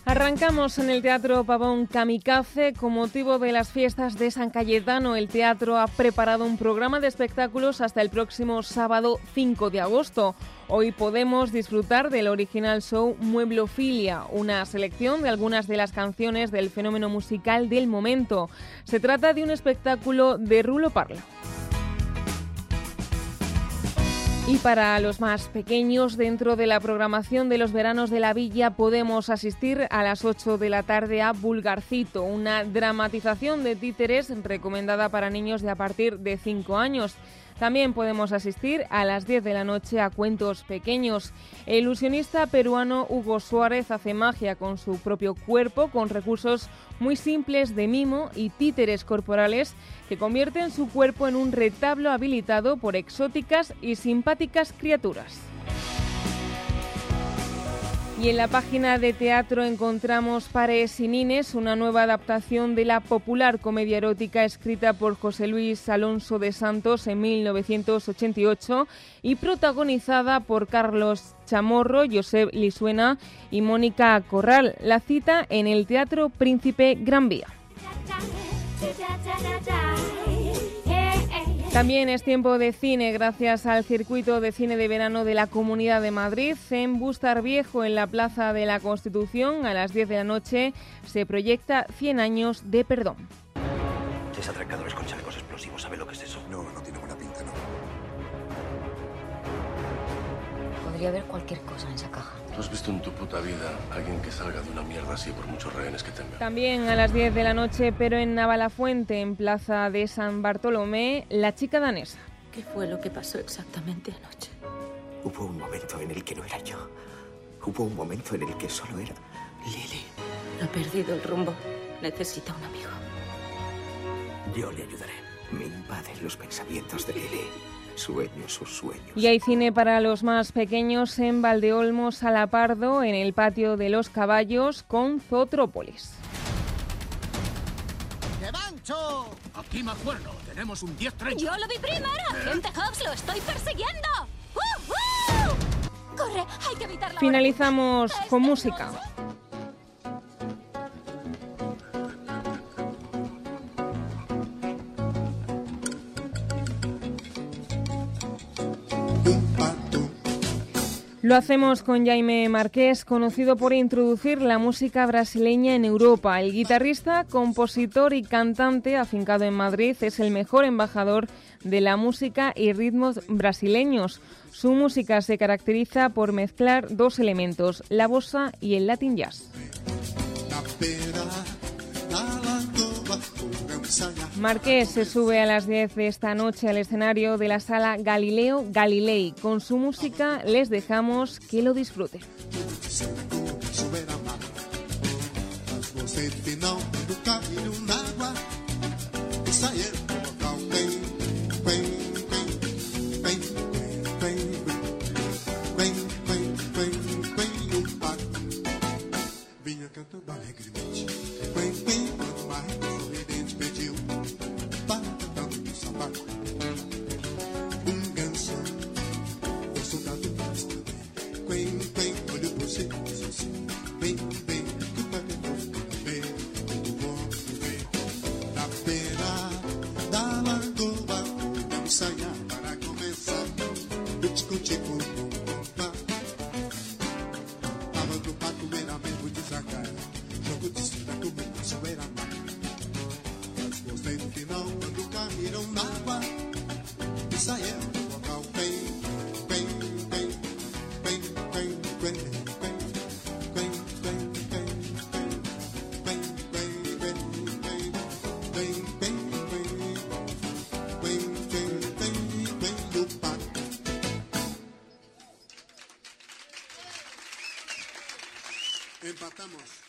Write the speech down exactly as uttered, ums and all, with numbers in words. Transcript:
Arrancamos en el Teatro Pavón Kamikaze. Con motivo de las fiestas de San Cayetano, el teatro ha preparado un programa de espectáculos hasta el próximo sábado cinco de agosto. Hoy podemos disfrutar del original show Mueblofilia, una selección de algunas de las canciones del fenómeno musical del momento. Se trata de un espectáculo de Rulo Parla. Y para los más pequeños, dentro de la programación de los veranos de la Villa, podemos asistir a las ocho de la tarde a Vulgarcito, una dramatización de títeres recomendada para niños de a partir de cinco años. También podemos asistir a las diez de la noche a Cuentos Pequeños. El ilusionista peruano Hugo Suárez hace magia con su propio cuerpo, con recursos muy simples de mimo y títeres corporales que convierten su cuerpo en un retablo habilitado por exóticas y simpáticas criaturas. Y en la página de teatro encontramos Pares y Nines, una nueva adaptación de la popular comedia erótica escrita por José Luis Alonso de Santos en mil novecientos ochenta y ocho y protagonizada por Carlos Chamorro, Josep Lisuena y Mónica Corral. La cita en el Teatro Príncipe Gran Vía. También es tiempo de cine gracias al circuito de cine de verano de la Comunidad de Madrid. En Bustar Viejo, en la Plaza de la Constitución, a las diez de la noche, se proyecta cien años de perdón. Seis atracadores con chalecos explosivos. ¿Sabe lo que es eso? No, no tiene buena pinta, no. Podría haber cualquier cosa en esa caja. ¿Tú has visto en tu puta vida a alguien que salga de una mierda así por muchos rehenes que tenga? También a las diez de la noche, pero en Navalafuente, en Plaza de San Bartolomé, La chica danesa. ¿Qué fue lo que pasó exactamente anoche? Hubo un momento en el que no era yo. Hubo un momento en el que solo era Lily. Ha perdido el rumbo. Necesita un amigo. Yo le ayudaré. Me invaden los pensamientos de Lily. Sueño sus sueños. Y hay cine para los más pequeños en Valdeolmos a la Pardo, en el Patio de los Caballos, con Zootrópolis. ¡De Bancho! Aquí más cuerno. Tenemos un diez treinta. ¡Yo lo vi primero! ¡Agente Hobbs, lo estoy persiguiendo! ¡Uh, uh! ¡Corre! Hay que evitarla. Finalizamos ahora. con música. Lo hacemos con Jaime Marqués, conocido por introducir la música brasileña en Europa. El guitarrista, compositor y cantante afincado en Madrid es el mejor embajador de la música y ritmos brasileños. Su música se caracteriza por mezclar dos elementos, la bossa y el Latin jazz. Marqués se sube a las diez de esta noche al escenario de la Sala Galileo Galilei. Con su música les dejamos que lo disfruten. Empatamos.